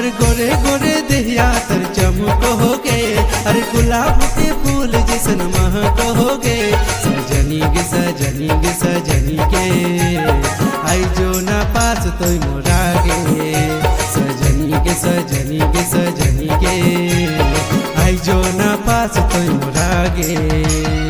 अरे गोरे गोरे देहिया तर चमक होगे, अरे गुलाब के फूल जैसन महक होगे। सजनी गे सजनी गे सजनी के आई जो ना पास तो मोरा गे। सजनी गे सजनी गे सजनी के आई जो ना पास तो मोरा गे।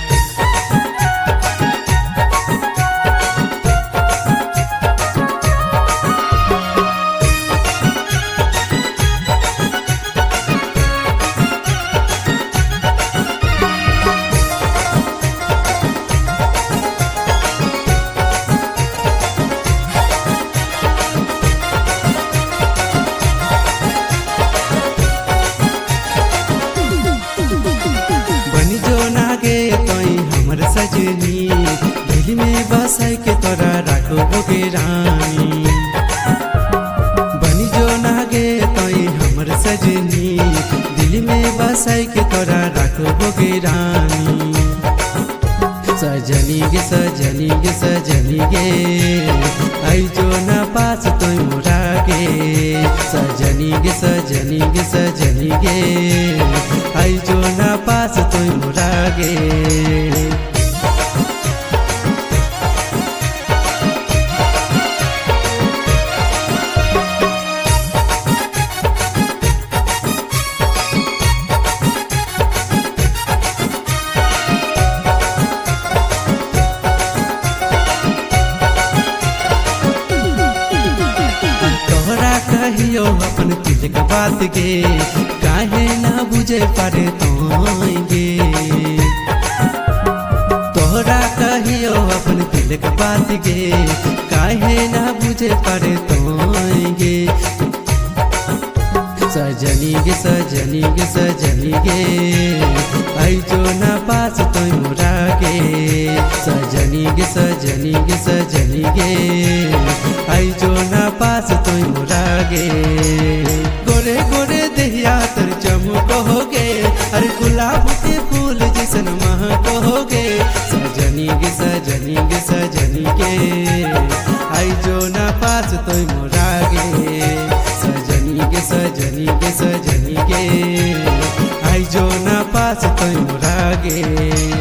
सजनी दिल में बसाई के तोरा राखो गे रानी। बनी जो नागे तोई हमर सजनी दिल में बसाई के तोरा राखो गे रानी। सजनी गे सजनी गे सजनी गे आई जो ना पास तो मोरा गे। सजनी गे सजनी गे सजनी गे आई जो ना पास तो मोरा गे। कहियो अपन दिल का बात गे काहे ना बुझे पारे तोगे। तोहरा कहियो अपन दिल का बात गे काहे ना बुझे पारे तोगे। सजनी गे सजनी गे सजनी गे आई जो ना पास तो मोरा गे। सजनी गे सजनी गे सजनी गे आई जो ना पास तो मोरा गे। गोरे गोरे देहिया तर चमक होगे, अरे गुलाब के फूल जैसन महक होगे। सजनी गे सजनी गे सजनी गे आई जो ना पास तो मोरा गे। सजनी गे सजनी गे सजनी गे आई जो ना पास तो मोरा गे।